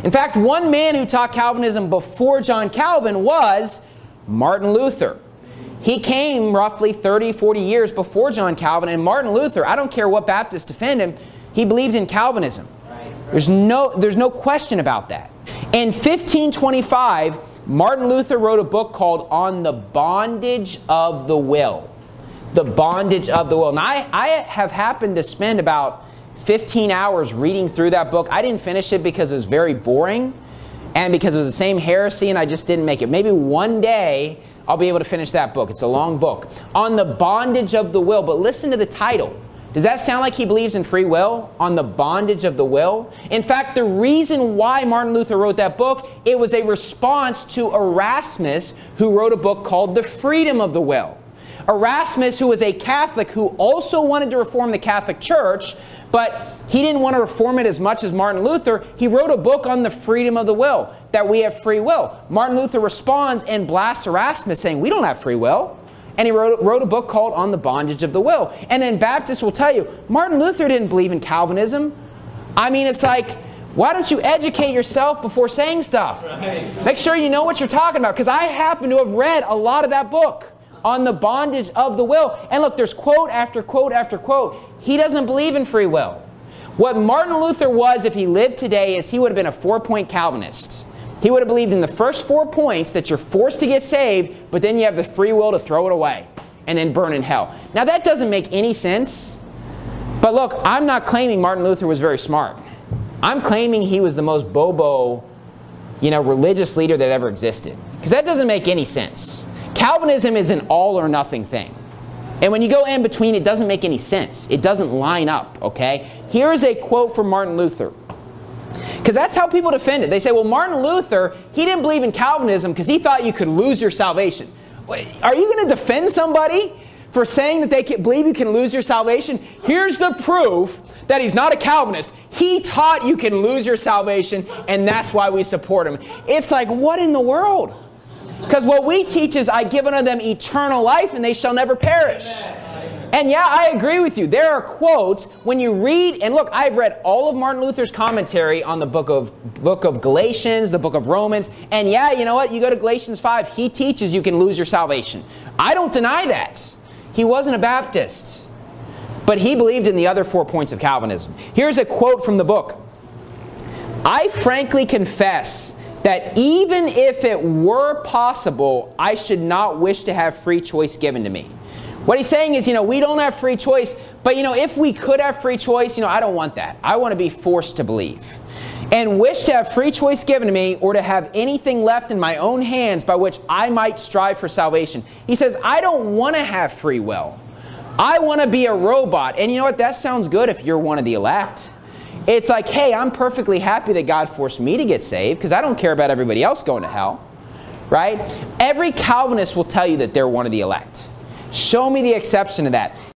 In fact, one man who taught Calvinism before John Calvin was Martin Luther. He came roughly 30, 40 years before John Calvin, and Martin Luther, I don't care what Baptists defend him, he believed in Calvinism. There's no question about that. In 1525, Martin Luther wrote a book called On the Bondage of the Will. The Bondage of the Will. And I have happened to spend about 15 hours reading through that book. I didn't finish it because it was very boring and because it was the same heresy and I just didn't make it. Maybe one day I'll be able to finish that book. It's a long book. On the Bondage of the Will. But listen to the title. Does that sound like he believes in free will? On the bondage of the will? In fact, the reason why Martin Luther wrote that book, it was a response to Erasmus, who wrote a book called The Freedom of the Will. Erasmus, who was a Catholic, who also wanted to reform the Catholic Church, but he didn't want to reform it as much as Martin Luther. He wrote a book on the freedom of the will, that we have free will. Martin Luther responds and blasts Erasmus, saying, we don't have free will. And he wrote a book called On the Bondage of the Will. And then Baptists will tell you, Martin Luther didn't believe in Calvinism. I mean, it's like, why don't you educate yourself before saying stuff? Right. Make sure you know what you're talking about. Because I happen to have read a lot of that book, On the Bondage of the Will. And look, there's quote after quote after quote. He doesn't believe in free will. What Martin Luther was, if he lived today, is he would have been a 4-point Calvinist. He would have believed in the first 4 points that you're forced to get saved, but then you have the free will to throw it away and then burn in hell. Now that doesn't make any sense. But look, I'm not claiming Martin Luther was very smart. I'm claiming he was the most bobo, religious leader that ever existed. Because that doesn't make any sense. Calvinism is an all or nothing thing. And when you go in between, it doesn't make any sense. It doesn't line up, okay? Here's a quote from Martin Luther. Because that's how people defend it. They say, well, Martin Luther, he didn't believe in Calvinism because he thought you could lose your salvation. Are you going to defend somebody for saying that they believe you can lose your salvation? Here's the proof that he's not a Calvinist. He taught you can lose your salvation, and that's why we support him. It's like, what in the world? Because what we teach is, I give unto them eternal life, and they shall never perish. And yeah, I agree with you. There are quotes when you read, and look, I've read all of Martin Luther's commentary on the book of Galatians, the book of Romans, and yeah, you know what? You go to Galatians 5, he teaches you can lose your salvation. I don't deny that. He wasn't a Baptist, but he believed in the other 4 points of Calvinism. Here's a quote from the book. I frankly confess that even if it were possible, I should not wish to have free choice given to me. What he's saying is, we don't have free choice, but, if we could have free choice, I don't want that. I want to be forced to believe. And wish to have free choice given to me or to have anything left in my own hands by which I might strive for salvation. He says, I don't want to have free will. I want to be a robot. And you know what? That sounds good if you're one of the elect. It's like, hey, I'm perfectly happy that God forced me to get saved because I don't care about everybody else going to hell. Right? Every Calvinist will tell you that they're one of the elect. Show me the exception to that.